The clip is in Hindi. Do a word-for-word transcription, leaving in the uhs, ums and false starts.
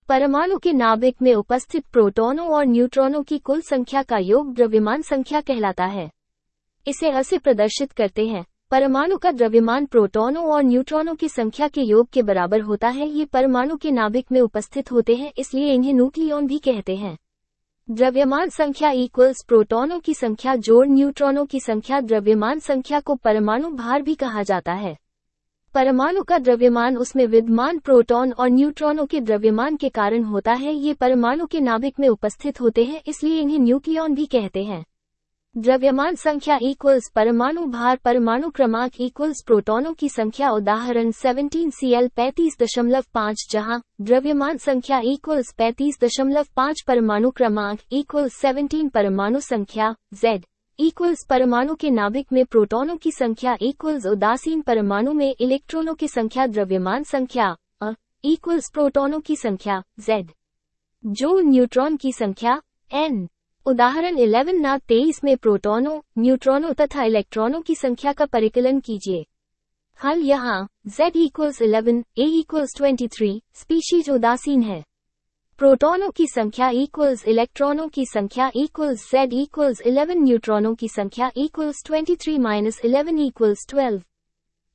परमाणु के नाभिक में उपस्थित प्रोटॉनों और न्यूट्रॉनों की कुल संख्या का योग द्रव्यमान संख्या कहलाता है। इसे अ से प्रदर्शित करते हैं। परमाणु का द्रव्यमान प्रोटॉनों और न्यूट्रॉनों की संख्या के योग के बराबर होता है। ये परमाणु के नाभिक में उपस्थित होते हैं, इसलिए इन्हें न्यूक्लियॉन भी कहते हैं। द्रव्यमान संख्या इक्वल्स प्रोटॉनों की संख्या जोड़ न्यूट्रॉनों की संख्या। द्रव्यमान संख्या को परमाणु भार भी कहा जाता है। परमाणु का द्रव्यमान उसमें विद्यमान प्रोटॉन और न्यूट्रॉनों के द्रव्यमान के कारण होता है। ये परमाणु के नाभिक में उपस्थित होते हैं, इसलिए इन्हें न्यूक्लियॉन भी कहते हैं। द्रव्यमान संख्या इक्वल्स परमाणु भार। परमाणु क्रमांक इक्वल्स प्रोटॉनों की संख्या। उदाहरण सत्रह सी एल पैंतीस दशमलव पाँच, जहां द्रव्यमान संख्या इक्वल्स पैंतीस दशमलव पाँच। परमाणु क्रमांक इक्वल्स सत्रह। परमाणु संख्या Z इक्वल्स परमाणु के नाभिक में प्रोटॉनों की संख्या इक्वल्स उदासीन परमाणु में इलेक्ट्रॉनों की संख्या। द्रव्यमान संख्या अ इक्वल्स प्रोटॉनों की संख्या Z जोड़ न्यूट्रॉन की संख्या N। उदाहरण ग्यारह ना तेईस में प्रोटॉनों, न्यूट्रॉनों तथा इलेक्ट्रॉनों की संख्या का परिकलन कीजिए। हल यहाँ Z इक्वल्स ग्यारह, A इक्वल्स तेईस, स्पीशीज उदासीन है। प्रोटॉनों की संख्या इक्वल्स इलेक्ट्रॉनों की संख्या इक्वल्स Z इक्वल्स ग्यारह, न्यूट्रॉनों की संख्या इक्वल्स तेईस माइनस ग्यारह इक्वल्स बारह।